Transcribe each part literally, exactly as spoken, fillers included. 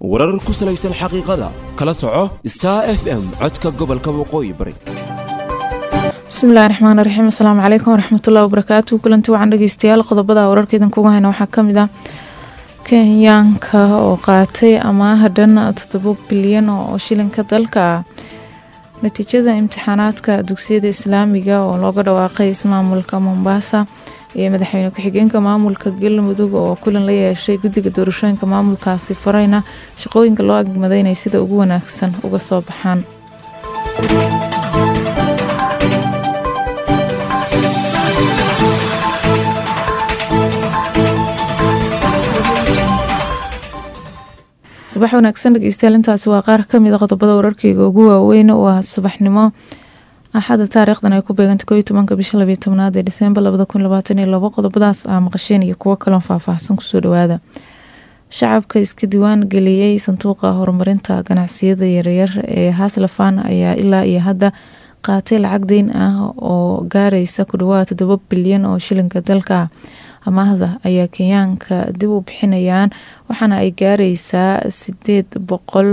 warar ku salaysan xaqiiqada kala soco Star F M codka gobolka waqooyi bari. bismillaahir rahmaanir rahiim. Assalaamu calaykum waraxmatullaahi wabarakaatuh. kulanti wacan dhageystayaal qodobada wararkeedan kugu hayna waxaa kamid ah Kenyaanka oo qaatay amaah dhan toddoba bilyan oo shilinka dalka. natiijada imtixaanaadka dugsiyada islaamiga oo looga dhawaaqay ismaamulka Mombasa iyo madaxweyne ku-xigeenka maamulka Galmudug oo kulan la yeeshay guddiga doorashooyinka maamulkaasi farayna shaqooyinka loo agmaday inay sida ugu wanaagsan uga soo baxaan. subax wanaagsan dhageystayaal, intaasi waa qaar ka mid ah qodobada wararkayga ugu waaweyn oo ah subaxnimo axada taariikhdan ay ku beegantay koob iyo tobanka bisha laba iyo tobnaad ee Diseembar labada kun labaatan iyo laba. qodobadaas ah maqasheen iyo kuwo kale oo faahfaahsan kusoo dhawaada. shacabka iska diiwaan geliyay sanduuqa horumarinta ganacsiyada yaryar ee Haslafan ayaa ilaa iyo hadda qaatay lacag deyn ah oo gaaraysa ku dhawaad toddoba bilyan oo shilinka dalka. amaahda ayaa Kenyaanka dib u bixinayaan waxaana ay gaaraysaa sideed boqol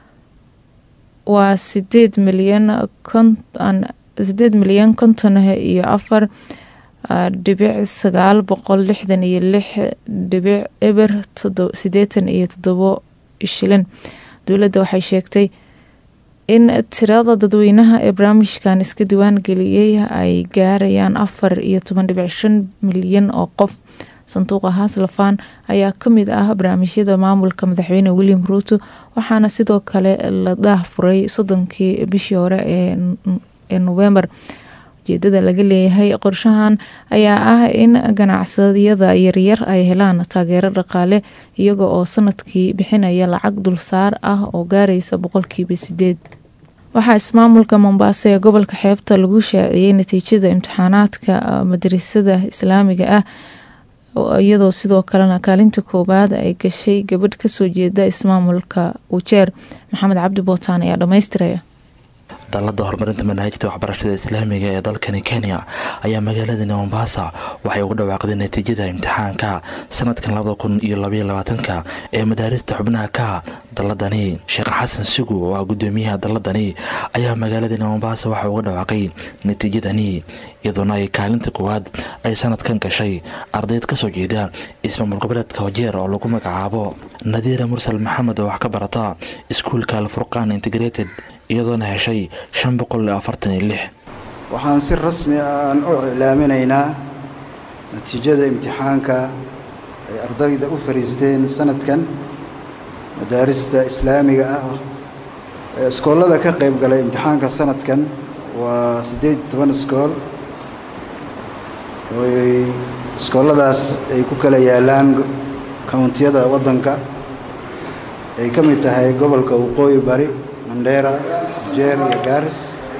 waa sideed milyan konton sideed milyan konton iyo afar dhibic sagaal boqol lixdan iyo lix dhibic eber sideetan iyo toddoba shilin. dowladda waxay sheegtay in tirada dadweynaha ee barnaamijkan iska diiwaan geliyay ay gaarayaan afar iyo toban dhibic shan milyan oo qof. sanduuqa Haslafan ayaa kamid ah barnaamijyada maamulka madaxweyne William Ruto waxaana sidoo kale la daahfuray soddonkii bishii hore ee November. ujeedada laga leeyahay qorshahan ayaa ah in ganacsiyada yaryar ay helaan taageero dhaqaale iyaga oo sanadkii bixinaya lacag dulsaar ah oo gaaraysa boqolkiiba sideed. waxaa ismaamulka Mombasa ee gobolka xeebta lagu shaaciyay natiijada imtixaanaadka madrasada islaamiga ah iyadoo sidoo kalena kaalinta koobaad ay gashay gabadh kasoo jeeda ismaamulka Ujeer. Maxamed Cabdi Bootaan ayaa dhamaystiraya. dalada horumarinta manhajta waxbarashada islaamiga ee dalkani Kenya ayaa magaalada Mombasa waxay ugu dhawaaqday natiijada imtixaanka sanadkan labada kun iyo laba iyo labaatan ee madaarista xubnaha ka daladani. Sheekh Xasan Sugu oo ah gudoomiyaha daladani ayaa magaalada Mombasa waxa uu ugu dhawaaqay natiijadani iyadoo ay kaalinta koowaad ay sanadkan gashay ardayd ka soo jeeda ismaamul goboleedka Ujeer oo lagu magacaabo Nadiira Mursal Maxamed oo wax ka barata iskuulka Al-Furqaan Integrated iyadoona heshay shan boqol iyo afartan iyo lix. waxaan si rasmi ah u iclaaminaynaa natiijada imtixaanka ay ardayda u fariisteen sanadkan madaarista islaamiga ah ee iskoolada ka qayb galay imtixaanka sanadkan waa sideed iyo toban iskool oo iskooladaas ay ku kala yaalaan kawntiyada waddanka ay ka mid tahay gobolka waqooyi bari Mandera, Ujeer iyo Garis.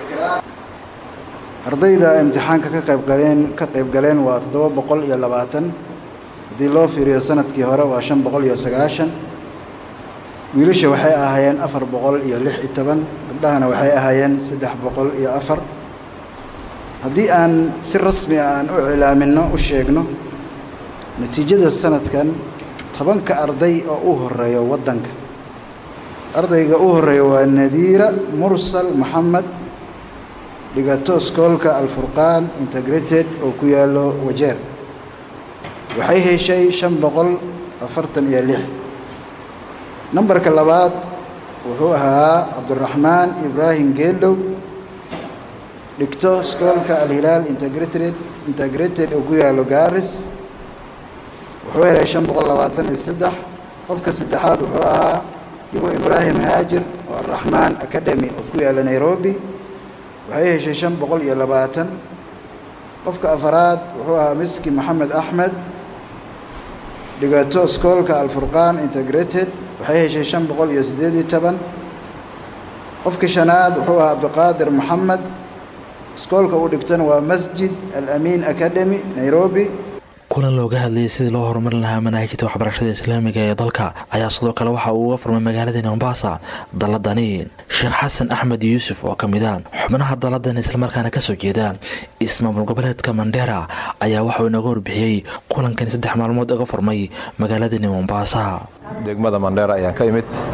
ardayda imtixaanka ka qayb galeen ka qayb galeen waa toddoba boqol iyo labaatan. hadii loo fiiriyo sanadkii hore waa shan boqol iyo sagaashan. wiilasha waxay ahaayeen afar boqol iyo lix iyo toban, gabdhahana waxay ahaayeen saddex boqol iyo afar. haddii aan si rasmi ah aan u iclaamino u sheegno natiijada sanadkan tobanka arday oo u horeeyo waddanka. ardayga u horeeya waa Nadiira Mursal Maxamed dhigato iskoolka Al-Furqaan Integrated oo ku yaalo Ujeer. waxay heshay shan boqol afartan iyo lix. nambarka labaad wuxuu ahaa Cabdiraxmaan Ibraahim Geelow dhigto iskoolka Al-Hilaal Integrated Integrated oo ku yaalo Garis. wuxuu helay shan boqol labaatan iyo saddex. qofka saddexaad wuxuu ahaa Ibo Ibrahim Haajir oo Ar-Rahmaan Academy oo ku yaala Nairobi. waxay heshay shan boqol iyo labaatan. qofka afaraad wuxuu ahaa Miski Maxamed Axmed dhigato iskoolka Al-Furqaan Integrated. waxay heshay shan boqol iyo sideed iyo toban. qofka shanaad wuxuu ahaa Abdiqaadir Maxamed iskoolka uu dhigtana waa Masjid Al-Amiin Academy Nairobi. kulan looga hadlayay sidii loo horumarin lahaa manhajta waxbarashada islaamiga ee dalka ayaa sidoo kale waxa uu uga furmay magaalada Mombasa daladani. Sheekh Xasan Axmed Yuusuf oo kamid ah xubnaha daladan isla markaana ka soo jeeda ismaamul goboleedka Mandera ayaa waxa uu inaga warbixiyay kulankan saddex maalmood uga furmay magaalada Mombasa. degmada Mandera ayaan ka imid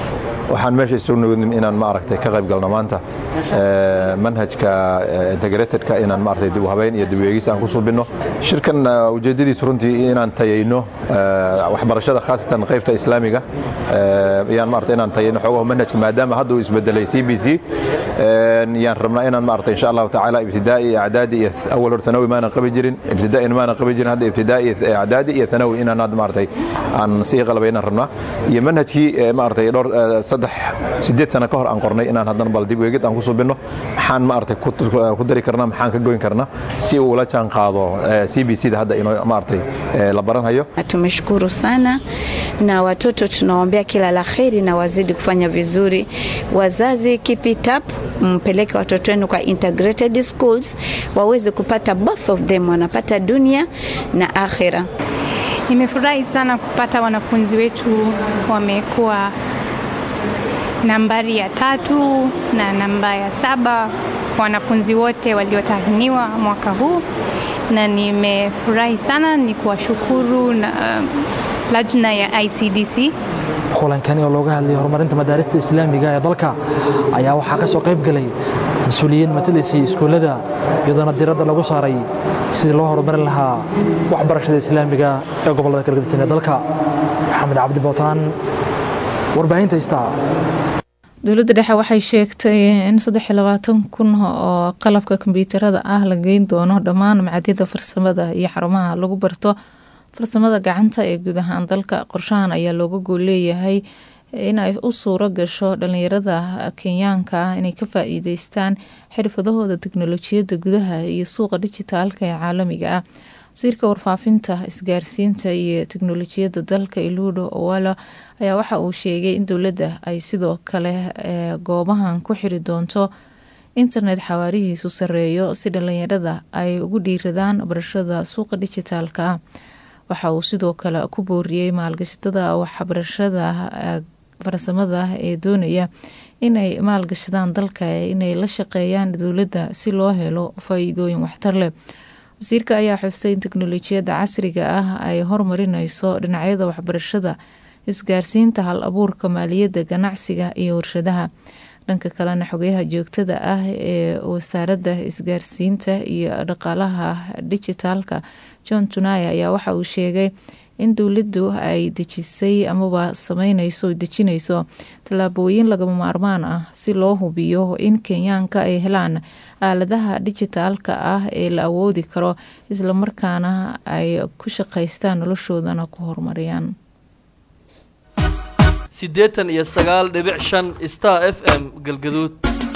waxaan meesha isugu nugudin inaan ma aragtay ka qayb galno maanta manhajka integrated-ka inaan ma aragtay dib u habeyn iyo dib u eegis aan ku subino shirkan ujeedadiisu runtii inaan tayayno waxbarashada khaasatan qaybta islaamiga yaan ma aragtay inaan tayayno xogaha manhajka maadaama hadda uu isbedelay C B C yaan rabnaa inaan ma aragtay insha Allah ta'ala ibtidaa'i i'daadi iyo awal hor thanawi maana qabi jirin ibtidaa'i maana qabi jirin hadda ibtidaa'i i'daadi iyo thanawi inaan hadda ma aragtay aan sii qalbayna rabnaa iyo manhajkii ma aragtay dhowr saddex sideed sano ka hor aan qornay inaan haddana bal dib u eegid aan ku subino maxaan ma aragtay ku dari karnaa maxaan ka goyn karnaa si uu la jaan qaado C B C da hadda inoo ma aragtay la baranhayo. Tumeshukuru sana na watoto tunawaombea kila la kheri na wazidi kufanya vizuri. Wazazi keep it up, mpeleke watoto wenu kwa integrated schools waweze kupata both of them, wanapata dunia na akhira. Nimefurahi sana kupata wanafunzi wetu wamekuwa nambari ya tatu na namba ya saba, wanafunzi wote waliotahiniwa mwaka huu, na nimefurahi sana ni kuwashukuru na uh, lajna ya I C D C. kulankani oo looga hadlay horumarinta madaarista islaamiga ee dalka ayaa waxaa ka soo qayb galay mas'uuliyiin matalaysay iskuulada iyadoo diiradda lagu saaray sidii loo horumarin lahaa waxbarashada islaamiga ee gobolada kala gedisan ee dalka. Maxamed Cabdi Bootaan, warbaahinta Star. dowladda dhexe waxay sheegtay in saddex iyo labaatan kun oo qalabka kombiyuutarada ah la geyn doono dhammaan macadyada farsamada iyo xarumaha lagu barto farsamada gacanta ee guud ahaan dalka. qorshahan ayaa looga gool leeyahay inay u suuro gasho dhalinyarada Kenyaanka ah inay ka faa'iideystaan xirfadahooda tiknoolajiyadda gudaha iyo suuqa dijitaalka ee caalamiga ah. wasiirka warfaafinta, isgaarsiinta iyo tiknoolajiyadda dalka Iludo Owalo ayaa waxa uu sheegay in dowladda ay sidoo kale goobahan ku xiri doonto internet xawaarihiisu sareeyo si dhalinyarada ay ugu dhiiradaan barashada suuqa dijitaalka ah. waxa uu sidoo kale ku booriyey maalgashatada waxbarashada farsamada ee doonaya inay maalgashadaan dalka inay la shaqeeyaan dowladda si loo helo faa'iidooyin waxtar leh. wasiirka ayaa xusay in tiknoolajiyadda casriga ah ay horumarinayso dhinacyada waxbarashada, isgaarsiinta, hal abuurka, maaliyadda, ganacsiga iyo warshadaha. dhanka kalena xogayaha joogtada ah ee wasaaradda isgaarsiinta iyo dhaqaalaha dijitaalka John Tunaya ayaa waxa uu sheegay in dowladdu ay dejisay amaba sameynayso dejinayso tallaabooyin lagama maarmaan ah si loo hubiyo in Kenyaanka ay helaan aaladaha dijitaalka ah ee la awoodi karo isla markaana ay ku shaqaystaan noloshoodana ku horumariyaan. sideetan iyo sagaal dhibic shan Star F M Galgaduud.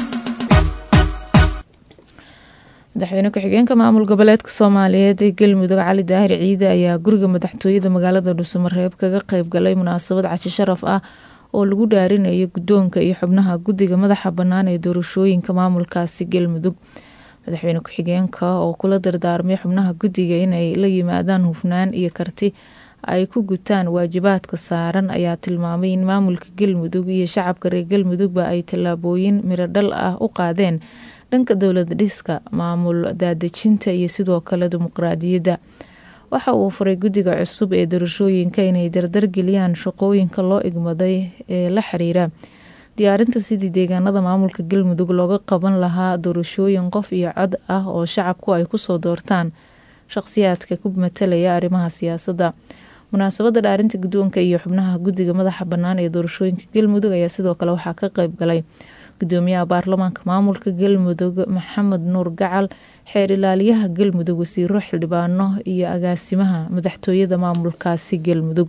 madaxweyne ku-xigeenka maamul goboleedka Soomaaliyeed ee Galmudug Cali Daahir Ciide ayaa guriga madaxtooyada magaalada Dhuusamareeb kaga qayb galay munaasabad casho sharaf ah oo lagu dhaarinayo guddoonka iyo xubnaha guddiga madaxa bannaan ee doorashooyinka maamulkaasi Galmudug. madaxweyne ku-xigeenka oo kula dardaarmay xubnaha guddiga inay la yimaadaan hufnaan iyo karti ay ku gutaan waajibaadka saaran ayaa tilmaamay in maamulka Galmudug iyo shacabka reer Galmudugba ay tallaabooyin miro dhal ah u qaadeen dhanka dowlad dhiska, maamul daadejinta iyo sidoo kale dimuqraadiyadda. waxa uu furay guddiga cusub ee doorashooyinka inay dardar geliyaan shaqooyinka loo igmaday ee la xiriira diyaarinta sidii deegaanada maamulka Galmudug looga qaban lahaa doorashooyin qof iyo cod ah oo shacabku ay kusoo doortaan shakhsiyaadka ku matalaya arrimaha siyaasadda. munaasabadda dhaarinta guddoonka iyo xubnaha guddiga madaxa bannaan ee doorashooyinka Galmudug ayaa sidoo kale waxaa ka qayb galay gudoomiyaha baarlamaanka maamulka Galmudug Maxamed Nuur Gacal, xeer ilaaliyaha Galmudug, wasiiro, xildhibaano iyo agaasimaha madaxtooyada maamulkaasi Galmudug.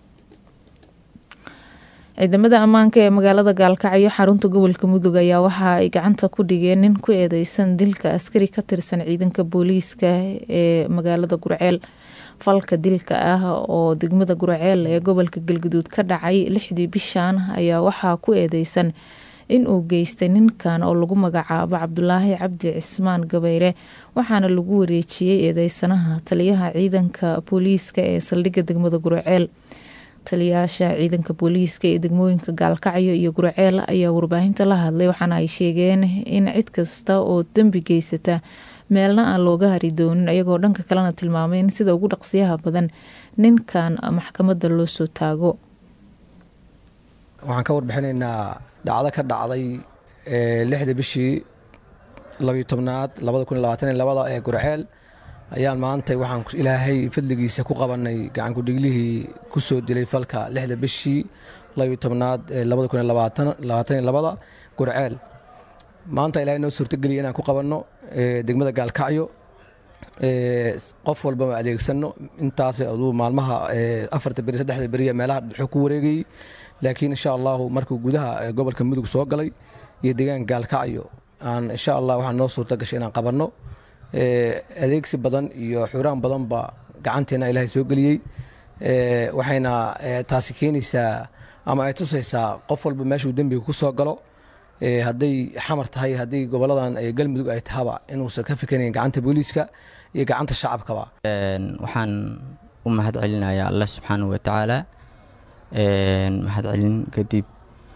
ciidamada ammaanka ee magaalada Gaalkacyo xarunta gobolka Mudug ayaa waxa ay gacanta ku dhigeen nin ku eedeysan dilka askari ka tirsan ciidanka booliiska ee magaalada Gurceel. falka dilka ah oo degmada Gurceel ee gobolka Galgaduud ka dhacay lixdii bishan ayaa waxaa ku eedeysan in uu geystay ninkan oo lagu magacaabo Cabdulaahi Cabdi Cismaan Gabayre, waxaana lagu wareejiyey eedeysanaha taliyaha ciidanka booliiska ee saldhigga degmada Gurceel. taliyaasha ciidanka booliiska ee degmooyinka Gaalkacyo iyo Gurceel ayaa warbaahinta la hadlay, waxaana ay sheegeen in cid kasta oo dambi geysata meelna aan looga hari doonin, ayagoo dhanka kalena tilmaamay in sida ugu dhaqsiyaha badan ninkan maxkamadda loo soo taago. waxaan ka warbixinaynaa dhacdo ka dhacday lixda bishii labiyo tobnaad labada kun iyo labaatan iyo labada ee Gurceel ayaan maanta waxaan ilaahay fadligiisa ku qabanay gacan ku dhiglihii ku soo dilay falka lixda bishii labiyo tobnaad labada kun iyo labaatan iyo labada Gurceel maanta ilaahay noo suurtageliyay inaan ku qabanno degmada Gaalkacyo qof walba ma adeegsano intaas oo maalmaha afarta bari saddexda bari meelaha wuxuu ku wareegay laakiin insha Allah markuu gudaha gobolka Mudug soo galay iyo deegaan Gaalkacyo aan insha Allah waxaan noo suurta gashay inaan qabanno adeegsi badan iyo xuraan badan ba gacanteena ilaahay soo galiyay waxayna taasi keenaysaa ama ay tusaysaa qof walba meeshuu dambiga ku soo galo hadday xamar tahay haddii goboladan galmudug ay tahaba inuusan ka fikirayn gacanta booliiska iyo gacanta shacabkaba waxaan u mahad celinayaa Allah subxaanahu wa tacaala mahad celin kadib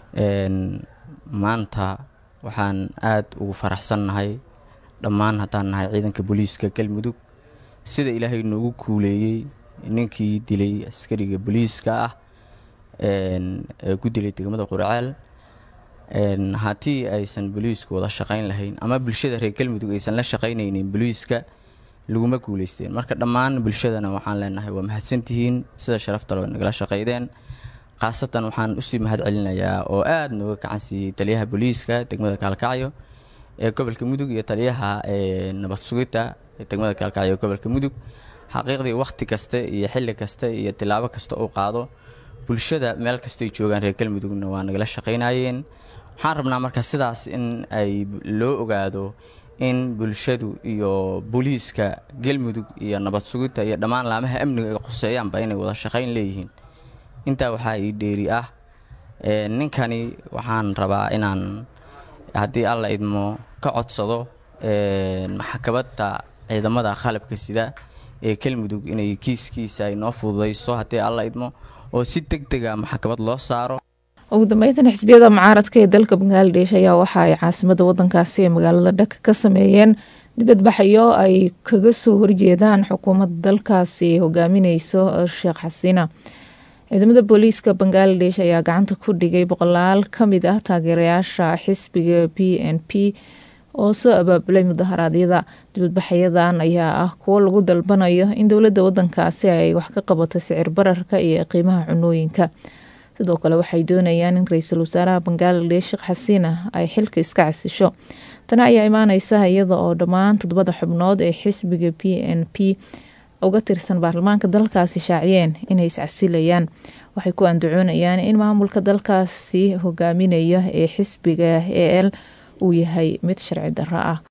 maanta waxaan aad ugu faraxsannahay dhammaan haddaan nahay ciidanka booliiska galmudug sida ilaahay noogu kuuleeyey ninkii dilay askariga booliiska ah ee ku dilay degmada Gurceel haddii aysan booliisku wada shaqayn lahayn ama bulshada reer galmudug aysan la shaqaynaynin booliiska laguma guuleysteen marka dhammaan bulshadana waxaan leenahay waa mahadsantihiin sida sharafta loo nagala shaqaydeen qaasatan waxaan u sii mahad celinayaa oo aad nooga gacan siiyay taliyaha booliiska degmada Gaalkacyo ee gobolka Mudug iyo taliyaha ee nabad sugidda ee degmada Gaalkacyo gobolka Mudug xaqiiqdii waqti kasta iyo xilli kasta iyo tilaabo kasta oo qaado bulshada meel kasta ay joogaan reer galmudugna waa nagala shaqaynayeen waxaan rabnaa marka sidaas in ay loo ogaado in bulshadu iyo booliiska galmudug iyo nabad sugidda iyo dhammaan laamaha amniga ay quseeyaanba inay wada shaqayn leeyihiin intaa waxaa ii dheeri ah ninkani waxaan rabaa inaan haddii alla idmo ka codsado maxkamadda ciidamada qalabka sida ee galmudug inay kiiskiisa ay noo fududeyso haddii alla idmo oo si degdeg ah maxkamad loo saaro ugu dambeyntan xisbiyada mucaaradka ee dalka Bangladesh ayaa waxa ay caasimada wadankaasi ee magaalada Dhaka ka sameeyeen dibadbaxyo ay kaga soo horjeedaan xukuumadda dalkaasi ee hogaaminayso Sheekh Xasina ciidamada booliiska Bangladesh ayaa gacanta ku dhigay boqolaal kamid ah taageerayaasha xisbiga P N P oo soo abaabulay mudaharaadyada dibadbaxyadan ayaa ah kuwo lagu dalbanayo in dowladda wadankaasi ay wax ka qabato sicir bararka iyo qiimaha cunooyinka sidoo kale waxay doonayaan in ra'iisul wasaaraha Bangladesh Sheekh Xasina ay xilka iska casisho tan ayaa imaanaysa iyada oo dhammaan todobada xubnood ee xisbiga P N P uga tirsan baarlamaanka dalkaasi shaaciyeen inay iscasilayaan waxay ku andacoonayaan in maamulka dalkaasi hogaaminaya ee xisbiga A L uu yahay mid sharci darro ah